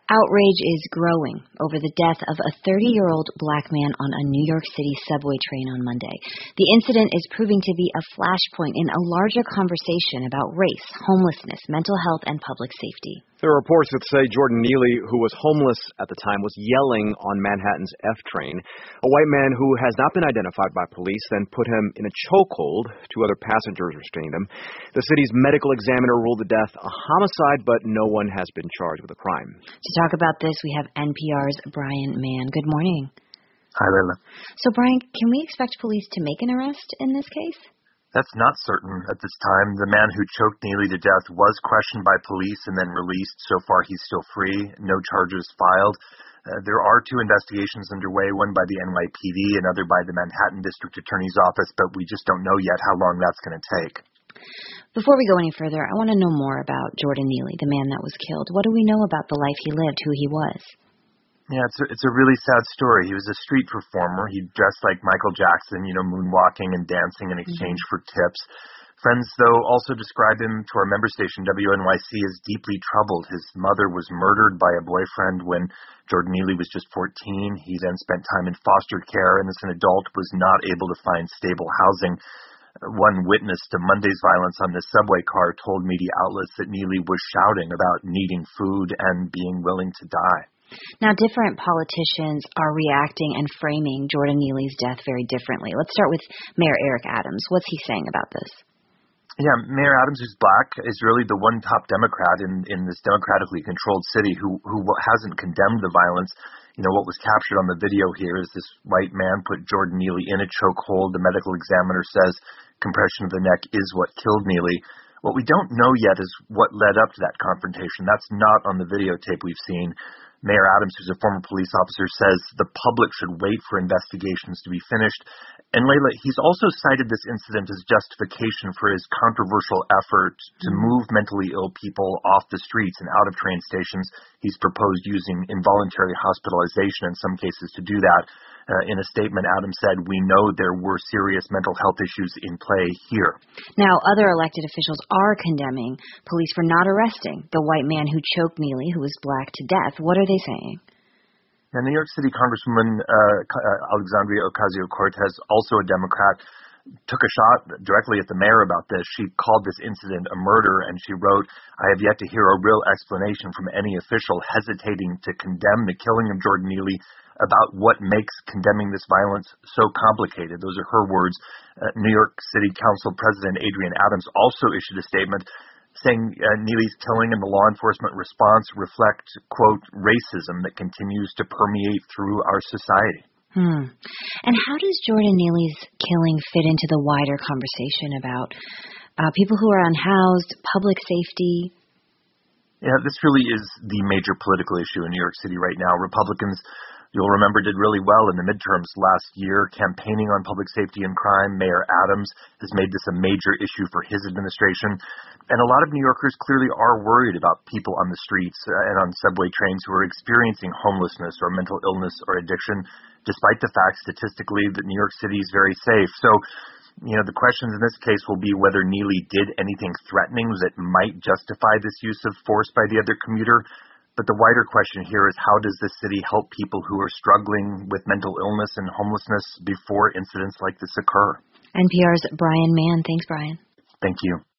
Outrage is growing over the death of a 30-year-old black man on a New York City subway train on Monday. The incident is proving to be a flashpoint in a larger conversation about race, homelessness, mental health, and public safety. There are reports that say Jordan Neely, who was homeless at the time, was yelling on Manhattan's F train. A white man who has not been identified by police then put him in a chokehold. 2 other passengers restrained him. The city's medical examiner ruled the death a homicide, but no one has been charged with a crime. To talk about this, we have NPR's Brian Mann. Good morning. Hi, Leila. So, Brian, can we expect police to make an arrest in this case? That's not certain at this time. The man who choked Neely to death was questioned by police and then released. So far, he's still free. No charges filed. There are 2 investigations underway, one by the NYPD, another by the Manhattan District Attorney's Office, but we just don't know yet how long that's going to take. Before we go any further, I want to know more about Jordan Neely, the man that was killed. What do we know about the life he lived, who he was? Yeah, it's a really sad story. He was a street performer. He dressed like Michael Jackson, moonwalking and dancing in exchange for tips. Friends, though, also described him to our member station, WNYC, as deeply troubled. His mother was murdered by a boyfriend when Jordan Neely was just 14. He then spent time in foster care, and as an adult was not able to find stable housing. One witness to Monday's violence on the subway car told media outlets that Neely was shouting about needing food and being willing to die. Now, different politicians are reacting and framing Jordan Neely's death very differently. Let's start with Mayor Eric Adams. What's he saying about this? Yeah, Mayor Adams, who's black, is really the one top Democrat in this democratically controlled city who hasn't condemned the violence. What was captured on the video here is this white man put Jordan Neely in a chokehold. The medical examiner says compression of the neck is what killed Neely. What we don't know yet is what led up to that confrontation. That's not on the videotape we've seen. Mayor Adams, who's a former police officer, says the public should wait for investigations to be finished. And Leila, he's also cited this incident as justification for his controversial effort to move mentally ill people off the streets and out of train stations. He's proposed using involuntary hospitalization in some cases to do that. In a statement, Adams said, "We know there were serious mental health issues in play here." Now, other elected officials are condemning police for not arresting the white man who choked Neely, who was black, to death. What are they saying? Now, New York City Congresswoman Alexandria Ocasio-Cortez, also a Democrat, took a shot directly at the mayor about this. She called this incident a murder, and she wrote, "I have yet to hear a real explanation from any official hesitating to condemn the killing of Jordan Neely about what makes condemning this violence so complicated." Those are her words. New York City Council President Adrienne Adams also issued a statement saying Neely's killing and the law enforcement response reflect, quote, racism that continues to permeate through our society. And how does Jordan Neely's killing fit into the wider conversation about people who are unhoused, public safety? Yeah, this really is the major political issue in New York City right now. Republicans, you'll remember, did really well in the midterms last year campaigning on public safety and crime. Mayor Adams has made this a major issue for his administration. And a lot of New Yorkers clearly are worried about people on the streets and on subway trains who are experiencing homelessness or mental illness or addiction, despite the fact statistically that New York City is very safe. So, the questions in this case will be whether Neely did anything threatening that might justify this use of force by the other commuter. But the wider question here is, how does the city help people who are struggling with mental illness and homelessness before incidents like this occur? NPR's Brian Mann. Thanks, Brian. Thank you.